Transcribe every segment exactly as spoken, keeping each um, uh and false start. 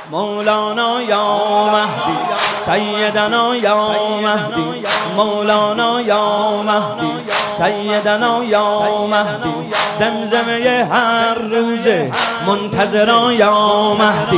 مولانا یا مهدی سیدنا یا مهدی مولانا یا مهدی سیدنا یا مهدی زمزمه هر روزه منتظرا یا مهدی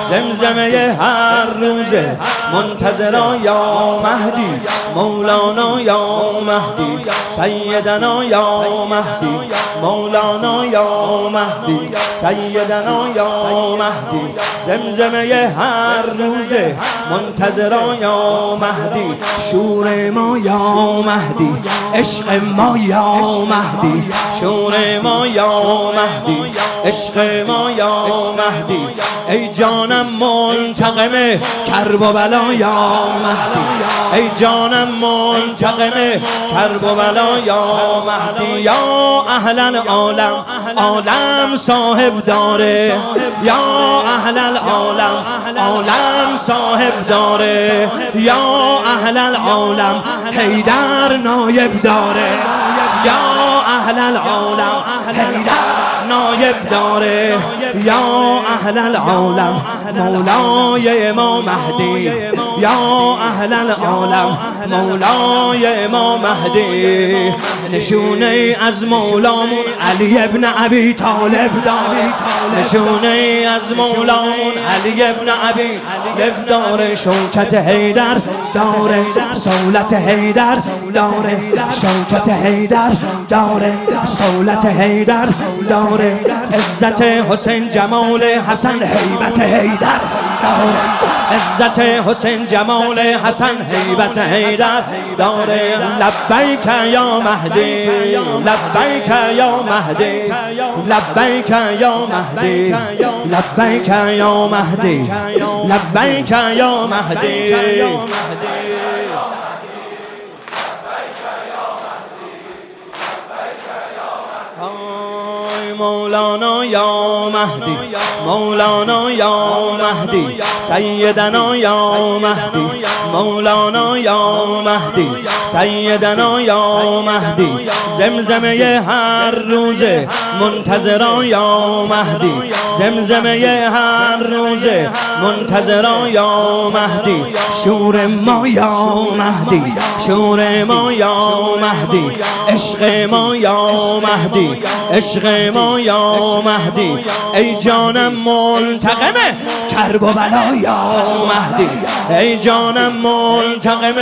زمزمه هر روزه منتظرا یا مهدی مولانا یا مهدی سیدنا یا مهدی مولانا یا مهدی سیدنا یا مهدی زمزمه هر روزه منتظرا یا مهدی شور ما یا مهدی عشق ما یا مهدی شور ما یا مهدی عشق ما یا مهدی ای جانم منتقم کرب و بلا یا مهدی ای جانم منتقم کرب و بلا یا مهدی یا اهل العالم عالم صاحب داره یا اهل العالم عالم صاحب داره یا اهل العالم حیدر نایب داره یا اهل العالم حیدر نایب داره یا اهل العالم مولای ما مهدی یا اهل العالم مولای ما مهدی نشونه از مولامون علی ابن ابی طالب داره نشونه از مولامون علی ابن ابی طالب داره شوکت حیدر داره صولت حیدر داره شوکت حیدر داره صولت حیدر داره عزت حسین جمال حسن هیبت حیدر داره عزت حسین جمال حسن هیبت حیدر داره لبیک یا مهدی لبیک یا مهدی لبیک یا مهدی لبیک یا مهدی لبیک یا مهدی مولانا یا مهدی مولانا یا مهدی سیدنا یا مهدی مولانا یا مهدی سیدنا یا مهدی زمزمه هر روزه منتظرا یا مهدی زمزمه هر روزه منتظرا یا مهدی شور ما یا مهدی شور ما یا مهدی عشق ما یا مهدی عشق ما یا مهدی ای جانم منتقم کرب و بلا یا مهدی ای جانم منتقم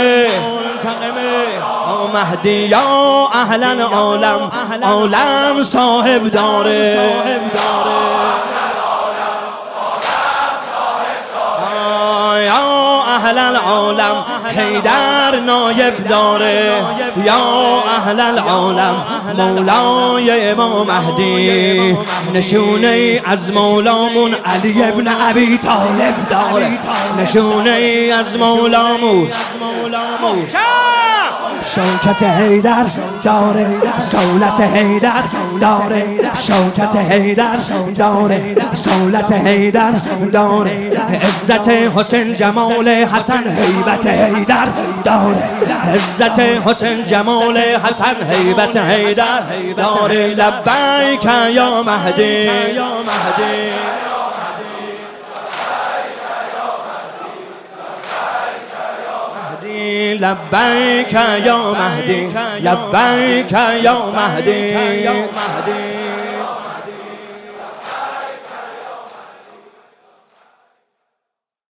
یا مهدی یا اهل العالم عالم صاحب داره یا اهل العالم حیدر نایب داره یا اهل العالم مولای ما مهدی نشونه از مولامون علی ابن ابی طالب داره نشونه از مولامون شوکت حیدر داره صولت حیدر داره شوکت حیدر داره صولت حیدر داره عزت حسین جمال حسن هیبت حیدر داره عزت حسین جمال حسن هیبت حیدر داره لبیک یا مهدی یا مهدی لبیک یا مهدی لبیک یا مهدی